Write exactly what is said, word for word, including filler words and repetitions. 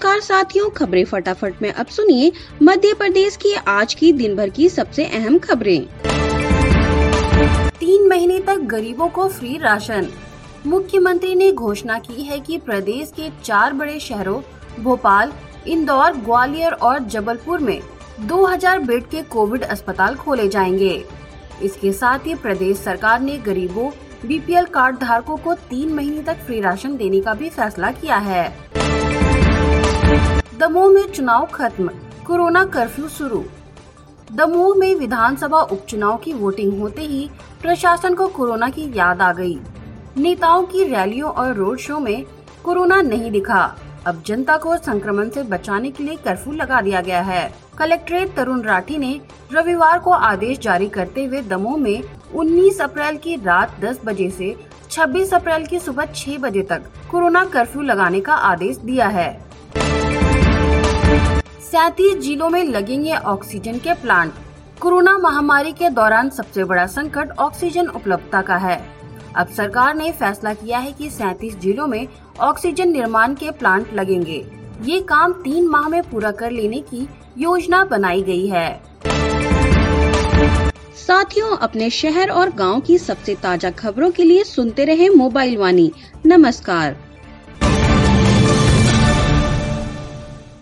नमस्कार साथियों, खबरें फटाफट में अब सुनिए मध्य प्रदेश की आज की दिन भर की सबसे अहम खबरें। तीन महीने तक गरीबों को फ्री राशन। मुख्यमंत्री ने घोषणा की है कि प्रदेश के चार बड़े शहरों भोपाल, इंदौर, ग्वालियर और जबलपुर में दो हज़ार बेड के कोविड अस्पताल खोले जाएंगे। इसके साथ ही प्रदेश सरकार ने गरीबों, बीपीएल कार्ड धारकों को तीन महीने तक फ्री राशन देने का भी फैसला किया है। दमोह में चुनाव खत्म, कोरोना कर्फ्यू शुरू। दमोह में विधानसभा उपचुनाव की वोटिंग होते ही प्रशासन को कोरोना की याद आ गई। नेताओं की रैलियों और रोड शो में कोरोना नहीं दिखा। अब जनता को संक्रमण से बचाने के लिए कर्फ्यू लगा दिया गया है। कलेक्ट्रेट तरुण राठी ने रविवार को आदेश जारी करते हुए दमोह में उन्नीस अप्रैल की रात दस बजे से छब्बीस अप्रैल की सुबह छह बजे तक कोरोना कर्फ्यू लगाने का आदेश दिया है। सैंतीस जिलों में लगेंगे ऑक्सीजन के प्लांट। कोरोना महामारी के दौरान सबसे बड़ा संकट ऑक्सीजन उपलब्धता का है। अब सरकार ने फैसला किया है कि सैंतीस जिलों में ऑक्सीजन निर्माण के प्लांट लगेंगे। ये काम तीन माह में पूरा कर लेने की योजना बनाई गई है। साथियों, अपने शहर और गांव की सबसे ताजा खबरों के लिए सुनते रहें मोबाइल वाणी। नमस्कार।